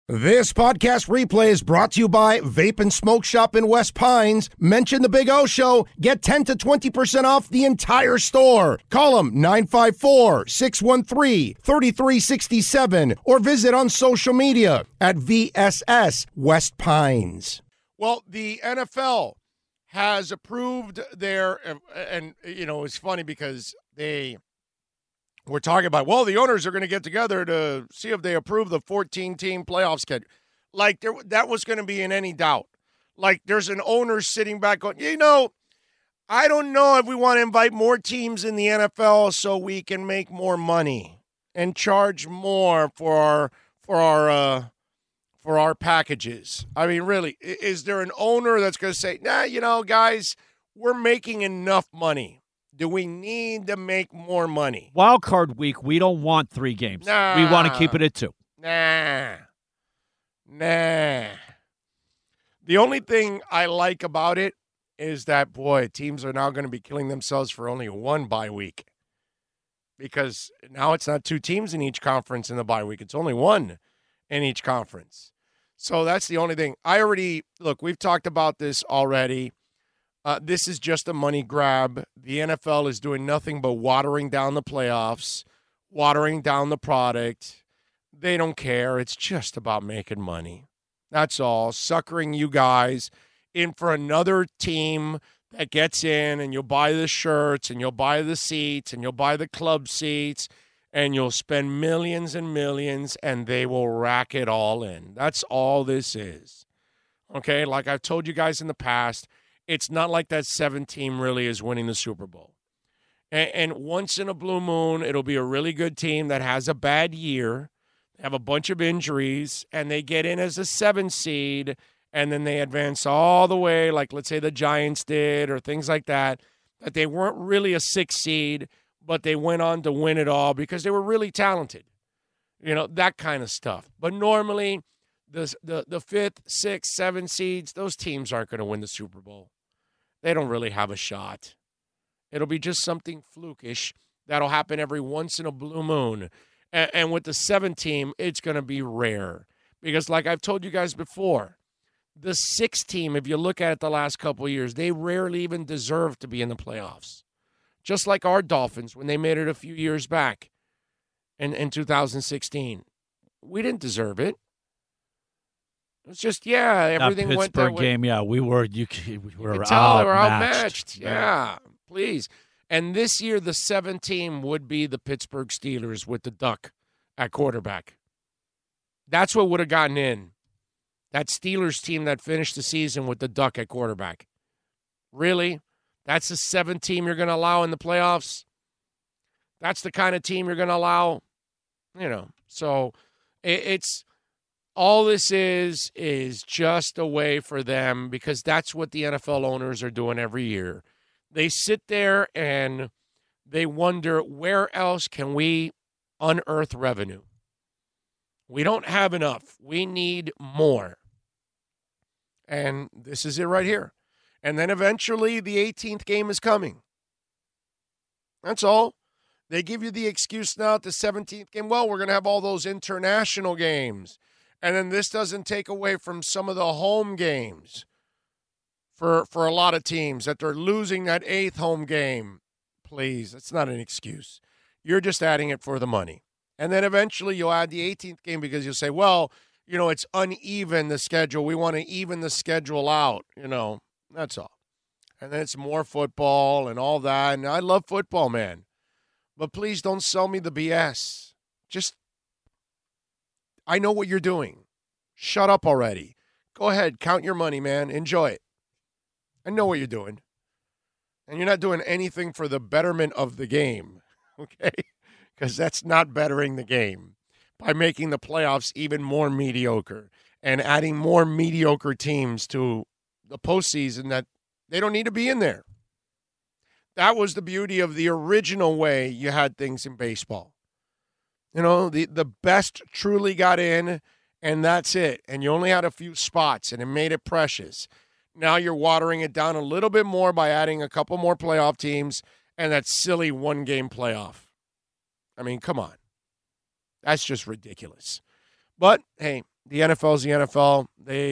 This podcast replay is brought to you by Vape and Smoke Shop in West Pines. Mention the Big O Show. Get 10 to 20% off the entire store. Call them 954-613-3367 or visit on social media at VSS West Pines. Well, the NFL has approved their, and you know, it's funny because we're talking about, well, the owners are going to get together to see if they approve the 14-team playoff schedule. Like, that was going to be in any doubt. Like, there's an owner sitting back going, you know, I don't know if we want to invite more teams in the NFL so we can make more money and charge more for our packages. I mean, really, is there an owner that's going to say, nah, you know, guys, we're making enough money. Do we need to make more money? Wild card week, we don't want 3 games. Nah. We want to keep it at 2. Nah. The only thing I like about it is that, boy, teams are now going to be killing themselves for only 1 bye week. Because now it's not 2 teams in each conference in the bye week. It's only 1 in each conference. So that's the only thing. Look, we've talked about this already. This is just a money grab. The NFL is doing nothing but watering down the playoffs, watering down the product. They don't care. It's just about making money. That's all. Suckering you guys in for another team that gets in, and you'll buy the shirts, and you'll buy the seats, and you'll buy the club seats, and you'll spend millions and millions, and they will rack it all in. That's all this is. Okay? Like I've told you guys in the past, it's not like that 7 team really is winning the Super Bowl. And once in a blue moon, it'll be a really good team that has a bad year, have a bunch of injuries, and they get in as a 7 seed, and then they advance all the way, like let's say the Giants did or things like that, that they weren't really a 6 seed, but they went on to win it all because they were really talented. You know, that kind of stuff. But normally, the 5th, 6th, 7 seeds, those teams aren't going to win the Super Bowl. They don't really have a shot. It'll be just something flukish that'll happen every once in a blue moon. And with the 7 team, it's going to be rare. Because like I've told you guys before, the 6 team, if you look at it the last couple of years, they rarely even deserve to be in the playoffs. Just like our Dolphins when they made it a few years back in 2016. We didn't deserve it. It's just, everything went that way. Pittsburgh game, we were outmatched. Yeah, please. And this year, the 7th team would be the Pittsburgh Steelers with the Duck at quarterback. That's what would have gotten in. That Steelers team that finished the season with the Duck at quarterback. Really? That's the 7th team you're going to allow in the playoffs? That's the kind of team you're going to allow? You know, so it's... All this is just a way for them, because that's what the NFL owners are doing every year. They sit there and they wonder, where else can we unearth revenue? We don't have enough. We need more. And this is it right here. And then eventually the 18th game is coming. That's all. They give you the excuse now at the 17th game, well, we're going to have all those international games. And then this doesn't take away from some of the home games for a lot of teams that they're losing that 8th home game. Please, that's not an excuse. You're just adding it for the money. And then eventually you'll add the 18th game because you'll say, well, you know, it's uneven, the schedule. We want to even the schedule out, you know. That's all. And then it's more football and all that. And I love football, man. But please don't sell me the BS. Just, I know what you're doing. Shut up already. Go ahead. Count your money, man. Enjoy it. I know what you're doing. And you're not doing anything for the betterment of the game, okay? Because that's not bettering the game by making the playoffs even more mediocre and adding more mediocre teams to the postseason that they don't need to be in there. That was the beauty of the original way you had things in baseball. You know, the best truly got in, and that's it. And you only had a few spots, and it made it precious. Now you're watering it down a little bit more by adding a couple more playoff teams and that silly one-game playoff. I mean, come on. That's just ridiculous. But, hey, the NFL's the NFL.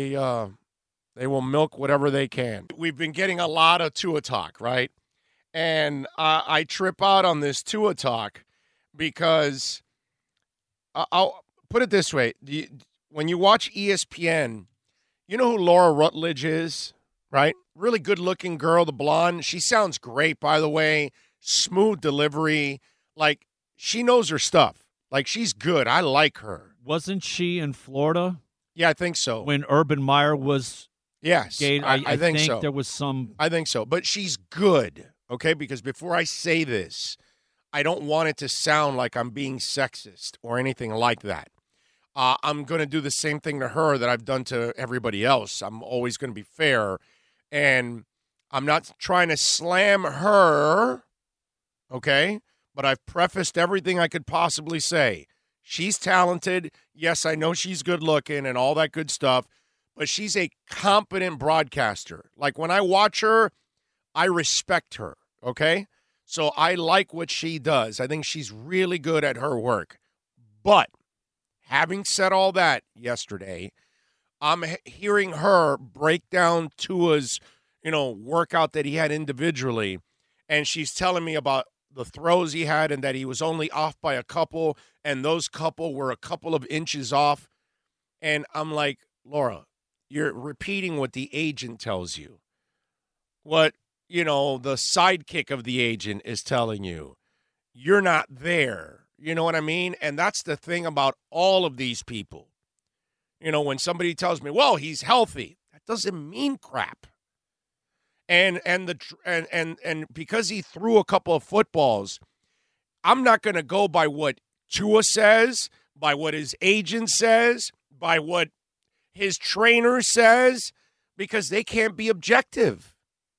They will milk whatever they can. We've been getting a lot of Tua talk, right? And I trip out on this Tua talk because I'll put it this way. When you watch ESPN, you know who Laura Rutledge is, right? Really good-looking girl, the blonde. She sounds great, by the way. Smooth delivery. Like, she knows her stuff. Like, she's good. I like her. Wasn't she in Florida? Yeah, I think so. When Urban Meyer was yes, gay? I think so. There was some. I think so. But she's good, okay? Because before I say this, I don't want it to sound like I'm being sexist or anything like that. I'm going to do the same thing to her that I've done to everybody else. I'm always going to be fair. And I'm not trying to slam her, okay? But I've prefaced everything I could possibly say. She's talented. Yes, I know she's good looking and all that good stuff. But she's a competent broadcaster. Like, when I watch her, I respect her, okay? So I like what she does. I think she's really good at her work. But having said all that yesterday, I'm hearing her break down Tua's, workout that he had individually, and she's telling me about the throws he had and that he was only off by a couple, and those couple were a couple of inches off. And I'm like, Laura, you're repeating what the agent tells you. What, the sidekick of the agent is telling you. You're not there. You know what I mean? And that's the thing about all of these people. When somebody tells me, well, he's healthy, that doesn't mean crap. And because he threw a couple of footballs, I'm not going to go by what Tua says, by what his agent says, by what his trainer says, because they can't be objective.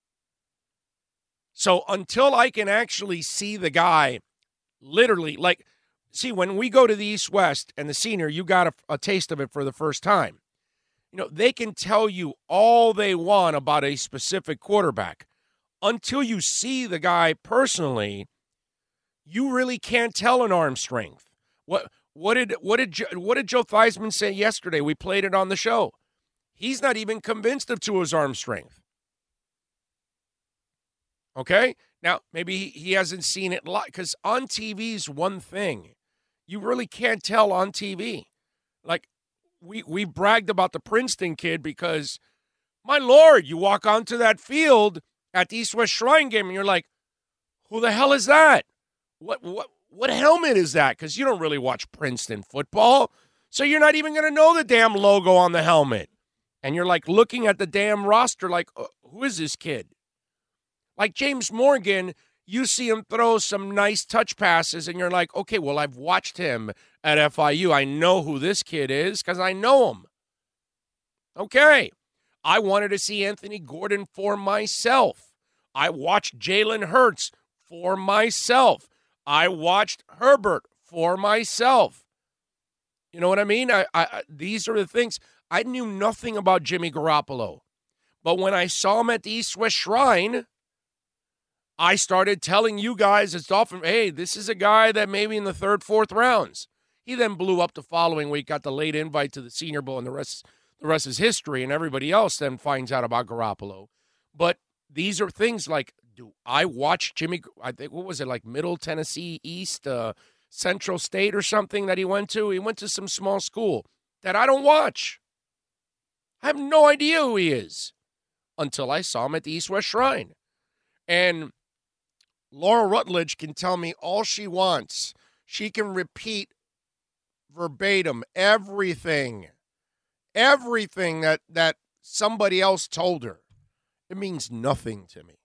So until I can actually see the guy literally, see, when we go to the East-West and the Senior, you got a taste of it for the first time. They can tell you all they want about a specific quarterback. Until you see the guy personally, you really can't tell an arm strength. What did Joe Theismann say yesterday? We played it on the show. He's not even convinced of Tua's arm strength. Okay? Now, maybe he hasn't seen it live, because on TV is one thing. You really can't tell on TV. Like, we bragged about the Princeton kid because, my Lord, you walk onto that field at the East-West Shrine game and you're like, who the hell is that? What helmet is that? Because you don't really watch Princeton football, so you're not even going to know the damn logo on the helmet. And you're like looking at the damn roster like, who is this kid? Like James Morgan, you see him throw some nice touch passes, and you're like, okay, well, I've watched him at FIU. I know who this kid is because I know him. Okay. I wanted to see Anthony Gordon for myself. I watched Jalen Hurts for myself. I watched Herbert for myself. You know what I mean? These are the things. I knew nothing about Jimmy Garoppolo. But when I saw him at the East-West Shrine, I started telling you guys as Dolphin, hey, this is a guy that maybe in the third, fourth rounds. He then blew up the following week, got the late invite to the Senior Bowl, and the rest is history, and everybody else then finds out about Garoppolo. But these are things like, do I watch Jimmy, I think, what was it, like Middle Tennessee East, Central State or something that he went to? He went to some small school that I don't watch. I have no idea who he is until I saw him at the East-West Shrine. And Laura Rutledge can tell me all she wants. She can repeat verbatim everything that somebody else told her. It means nothing to me.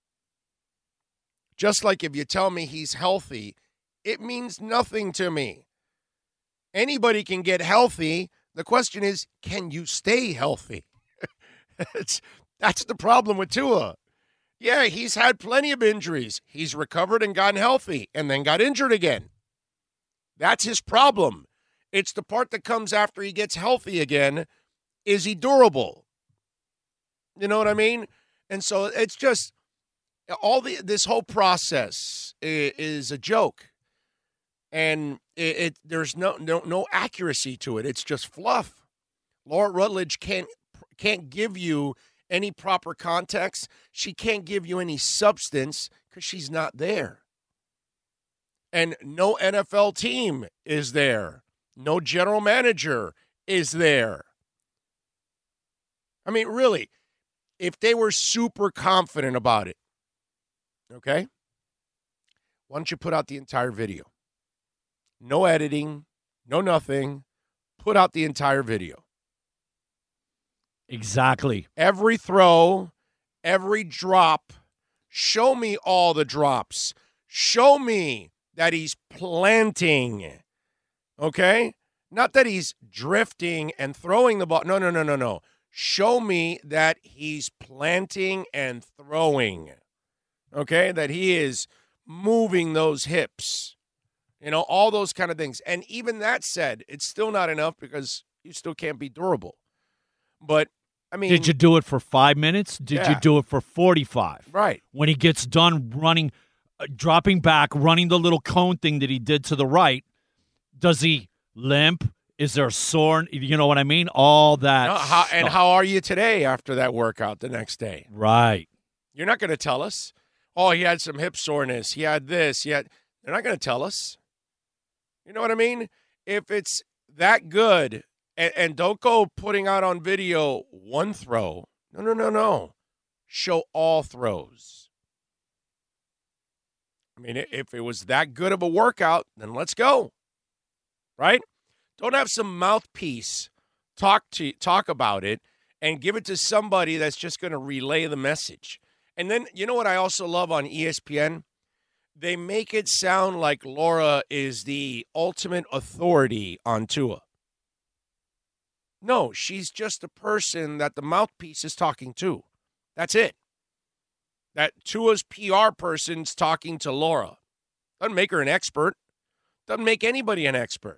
Just like if you tell me he's healthy, it means nothing to me. Anybody can get healthy. The question is, can you stay healthy? That's the problem with Tua. Yeah, he's had plenty of injuries. He's recovered and gotten healthy and then got injured again. That's his problem. It's the part that comes after he gets healthy again. Is he durable? You know what I mean? And so it's just this whole process is a joke. And there's no accuracy to it. It's just fluff. Laura Rutledge can't give you any proper context. She can't give you any substance because she's not there. And no NFL team is there. No general manager is there. I mean, really, if they were super confident about it, okay, why don't you put out the entire video? No editing, no nothing. Put out the entire video. Exactly. Every throw, every drop. Show me all the drops. Show me that he's planting. Okay? Not that he's drifting and throwing the ball. No. Show me that he's planting and throwing. Okay? That he is moving those hips. You know, all those kind of things. And even that said, it's still not enough because you still can't be durable. But, I mean. Did you do it for 5 minutes? Did you do it for 45? Right. When he gets done running, dropping back, running the little cone thing that he did to the right, does he limp? Is there a sore? You know what I mean? All that. No, how are you today after that workout the next day? Right. You're not going to tell us. Oh, he had some hip soreness. He had this. They're not going to tell us. You know what I mean? If it's that good, and don't go putting out on video one throw. No. Show all throws. I mean, if it was that good of a workout, then let's go. Right? Don't have some mouthpiece talk about it and give it to somebody that's just going to relay the message. And then, you know what I also love on ESPN? They make it sound like Laura is the ultimate authority on Tua. No, she's just a person that the mouthpiece is talking to. That's it. That Tua's PR person's talking to Laura. Doesn't make her an expert. Doesn't make anybody an expert.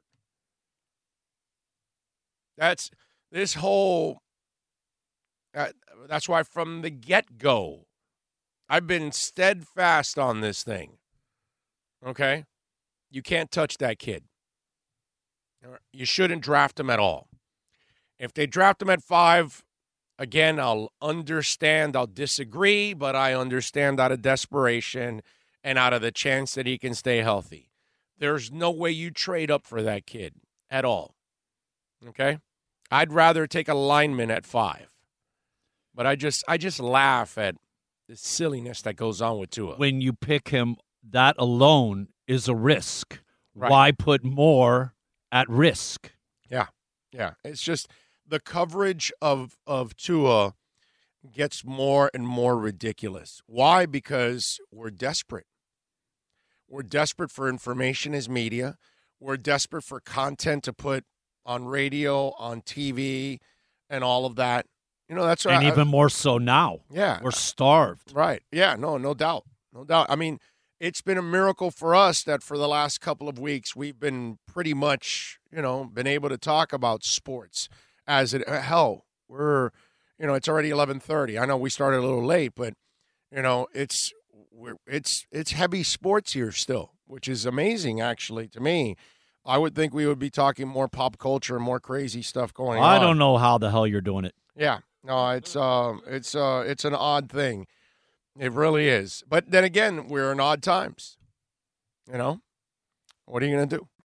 That's this whole. That's why from the get-go, I've been steadfast on this thing. Okay? You can't touch that kid. You shouldn't draft him at all. If they draft him at 5, again, I'll understand. I'll disagree, but I understand out of desperation and out of the chance that he can stay healthy. There's no way you trade up for that kid at all. Okay? I'd rather take a lineman at 5. But I just laugh at the silliness that goes on with Tua. When you pick him, that alone is a risk. Right. Why put more at risk? Yeah. It's just the coverage of Tua gets more and more ridiculous. Why? Because we're desperate. We're desperate for information as media. We're desperate for content to put on radio, on TV, and all of that. You know, that's and even more so now. Yeah. We're starved. Right. Yeah, no doubt. No doubt. I mean, it's been a miracle for us that for the last couple of weeks we've been pretty much, been able to talk about sports as it hell. We're, it's already 11:30. I know we started a little late, but it's heavy sports here still, which is amazing actually to me. I would think we would be talking more pop culture and more crazy stuff going on. I don't know how the hell you're doing it. Yeah. No, it's an odd thing. It really is. But then again, we're in odd times. What are you going to do?